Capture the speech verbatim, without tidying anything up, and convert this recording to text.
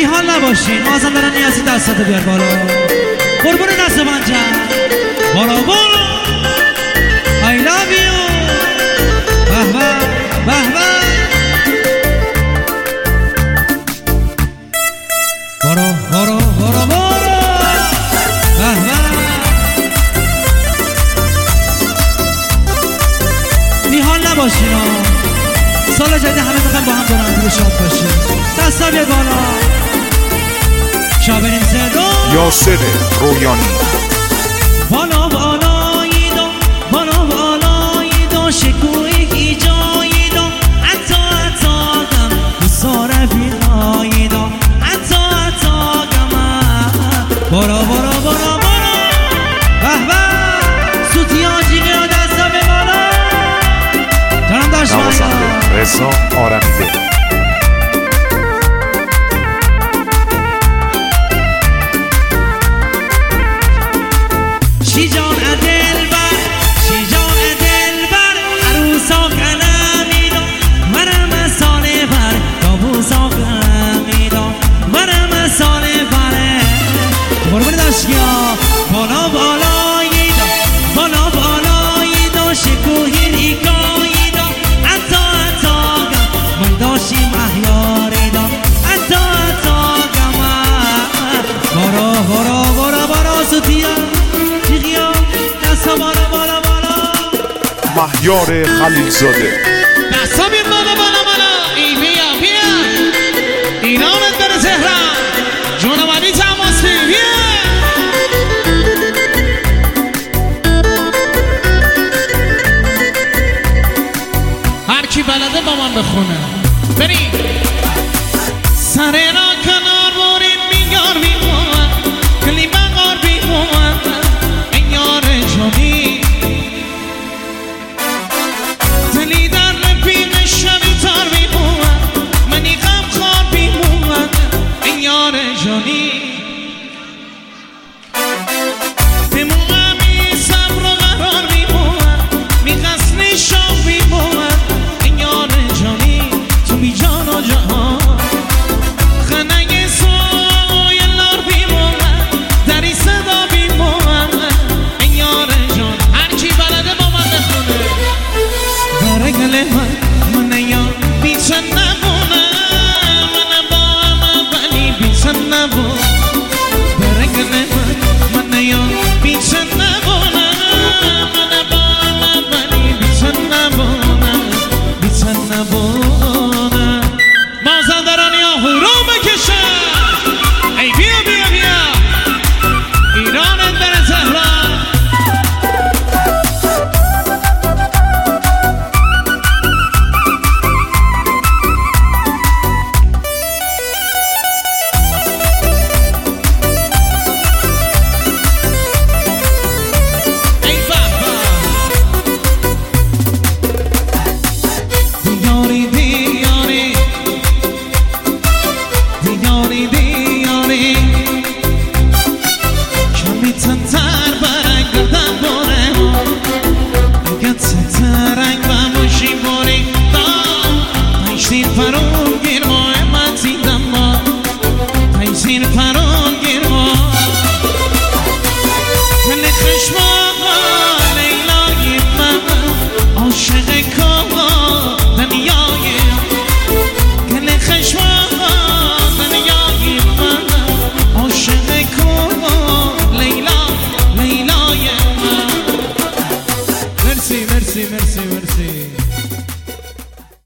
بیحال نباشین. مازندران نیازی دستت بیار بالا. قربون دست من جان بالا بالا. I love you. به به به به. بارا بارا بارا بارا. به به. بیحال نباشین ها. سال جدید همه میخوایم با هم دور هم شاد باشیم. دستا بیاد بالا. شابریم زدو یاسر رویانی. بالا بالایی دو بالا بالایی دو شکوی کی جایی دو حتی حتی گم بساره بیایی دو حتی حتی گم. بارا بارا بارا بارا. به به. سوتی آجیقی و دستا به بالا. جانم داشت نوازنده رضا آرمیده. شی جان دلبر شی جان دلبر عروسا کنمیدو مرم ساله بر کابوسا کنمیدو مرم ساله بره. قربون داشتیا بالا بالایی دو بالا بالایی دو شکوهی ریکایی دو حتی حتی گم من داشتیم احیاری دو حتی حتی گم. بارا بارا بارا بارا سوتیا دستا بالا بالا بالا. مهیار خلیلزاده. دستا بیم بالا بالا بالا. ای بیا بیا ایرانت بره تهران. جون ولی تماس بیا. هر کی بلده با من بخونه بریم. سر را کنار بورین میگار بیمون کلی بقار بیمون یار جانی دلی در رفیق شبی تار بیمون منی غم خوار بیمون یار جانی بمونمی صبر و قرار بیمون میخسنی شام بیمون یار جانی تو بی جان و جهان خنگ سوی لار بیمون دری صدا بیمون یار جان. هر کی بلده با من بخونه برگل من من یار بیچن نبونه من با من بلی بیچن نبونه برگل من من یار بیچن نبونه من با من بلی بیچن نبونه بیچن نبونه. مازندرانی ها هورو بکشن. ای بیا بیا بیا ایرانت بره تهران. ای بابا دیاری دیاری دیاری دیاری کمی تنتر برنگ دردم باره اگه تنتر رنگ بموشی باری تایشتین فرون گیر ما من زیدم ما تایشتین فرون گیر ما کل خشما لیلای من عاشق کاما دنیای کل خشما دنیای من عاشق کاما لیلا لیلای من. مرسی مرسی مرسی مرسی.